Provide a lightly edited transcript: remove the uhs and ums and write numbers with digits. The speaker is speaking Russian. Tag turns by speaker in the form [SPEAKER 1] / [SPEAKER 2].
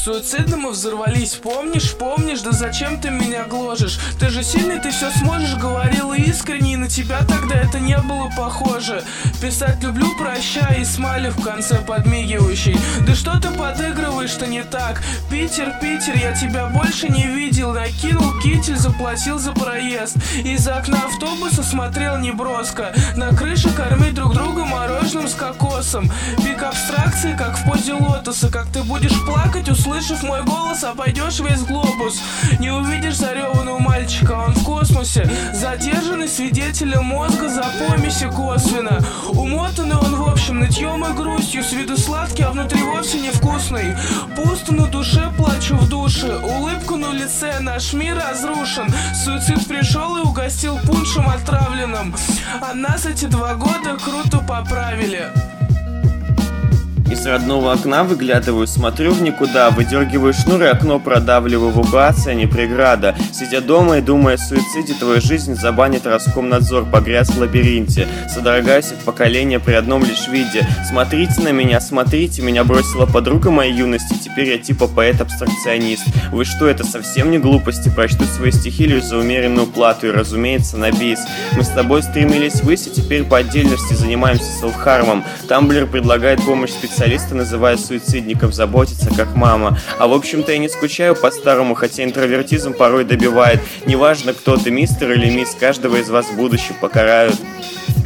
[SPEAKER 1] Суицидно мы взорвались, помнишь, да зачем ты меня гложешь? Ты же сильный, ты все сможешь, говорила искренне, и на тебя тогда это не было похоже. Писать люблю, прощай, и смайли в конце подмигивающий. Да что ты подыгрываешь-то не так? Питер, я тебя больше не видел. Накинул китель, заплатил за проезд. Из окна автобуса смотрел неброско. На крыше кормить друг друга мороженым с кокосом. Пик абстракции, как в позе лотоса. Как ты будешь плакать, услышав мой голос, обойдешь весь глобус. Не увидишь зареванного мальчика, он в космосе. Задержанный свидетелем мозга за помеси косвенно. Умотанный он в общем нытьем и грустью. С виду сладкий, а внутри вовсе невкусный. Пусто на душе, плачу в душе. Улыбку на лице, наш мир разрушен. Суицид пришел и угостил пуншем отравленным. А нас эти 2 года круто поправили.
[SPEAKER 2] Из родного окна выглядываю, смотрю в никуда, выдергиваю шнур и окно продавливаю. Эвакуация не преграда. Сидя дома и думая о суициде, твою жизнь забанит Роскомнадзор, погряз в лабиринте. Содрогаюсь от поколения при одном лишь виде. Смотрите на меня, смотрите, меня бросила подруга моей юности, теперь я типа поэт-абстракционист. Вы что, это совсем не глупости? Прочту свои стихи лишь за умеренную плату и, разумеется, на бис. Мы с тобой стремились ввысь, и теперь по отдельности занимаемся селф-хармом. Тамблер предлагает помощь специалистам, называя суицидников, заботиться как мама. А в общем-то я не скучаю по-старому, хотя интровертизм порой добивает. Неважно, кто ты, мистер или мисс, каждого из вас в будущем покарают.